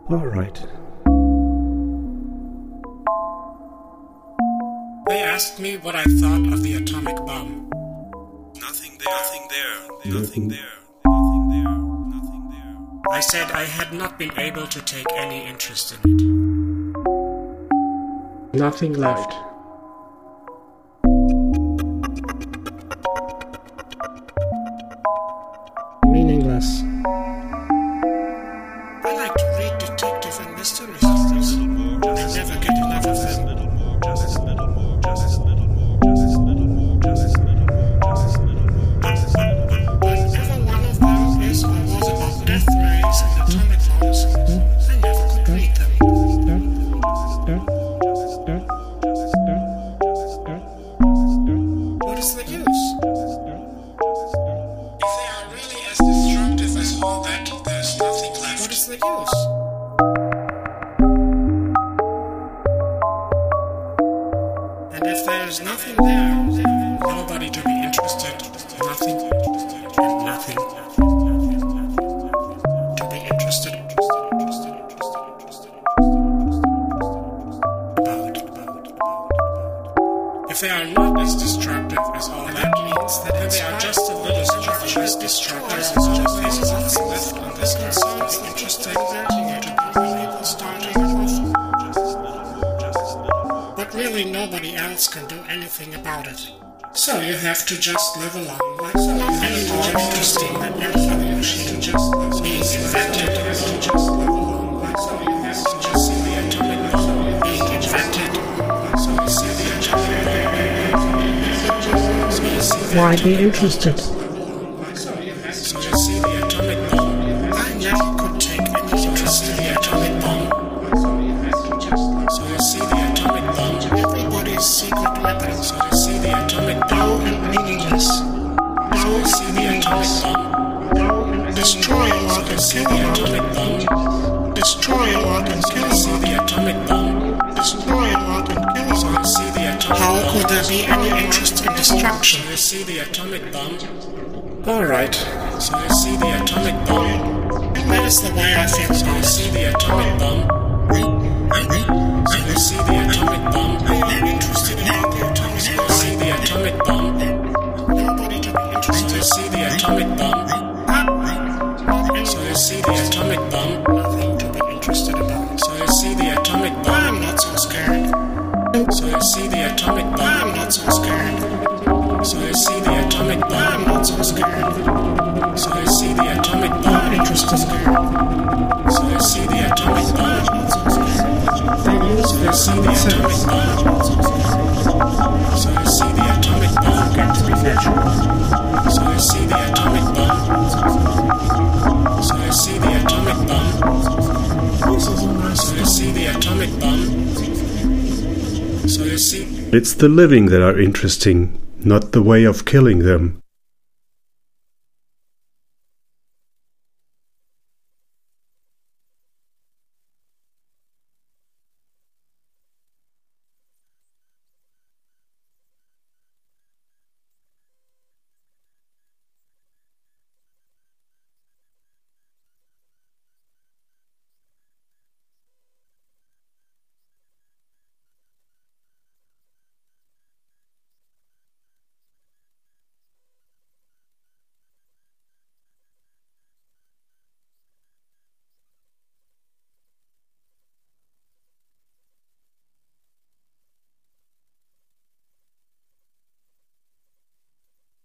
All right. They asked me what I thought of the atomic bomb. Nothing there, nothing there, nothing there, nothing there, nothing there. I said I had not been able to take any interest in it. Nothing left. Meaningless. I like to read detective and mystery stories. I never get enough of them. Whenever one of them is or was about death rays and atomic bombs, I never could read them. What is the use? If they are really as destructive as all that, there's nothing left. What is the use? And if there is nothing there, nobody to be interested, nothing, and nothing to be interested about. If they are not as destructive as all that means that they are just a little bit as destructive as all that's left on this earth. Sounds interesting to be really starting off. But really nobody else can do anything about it. So you have to just live along like so. It's interesting that every machine just being invented. Just live along like so. You have to just see the atomic bomb being invented. So you see the atomic bomb. Why be interested? So you see the atomic bomb. I never could take any interest in the atomic bomb. So you see the atomic bomb. Everybody's secret weapon. So you see the atomic bomb and meaningless. So you see the atomic bomb. Destroy a lot and kill the atomic bomb. Destroy a lot and kill. See the atomic bomb. Destroy a lot and kill. So you see the atomic bomb. How could there be any interest in destruction? So you see the atomic bomb. Alright. So you see the atomic bomb. And that is the way I feel. So you see the atomic bomb. So you see the atomic bomb. I am interested in the atomic bomb. So you see the atomic bomb. Nobody to be interested. So you see the atomic bomb. So you see the atomic bomb. Nothing to be interested about. So you see the atomic bomb. I'm not so scared. So you see the atomic bomb. I'm not so scared. So you see the atomic bomb. I'm not so scared. So you see the atomic bomb. I'm interested. So you see the atomic bomb. So you see the atomic bomb. So you see the atomic bomb. Get to be natural. So you see the atomic bomb. So you see the atomic bomb. So you see the atomic bomb. So you see. It's the living that are interesting, not the way of killing them.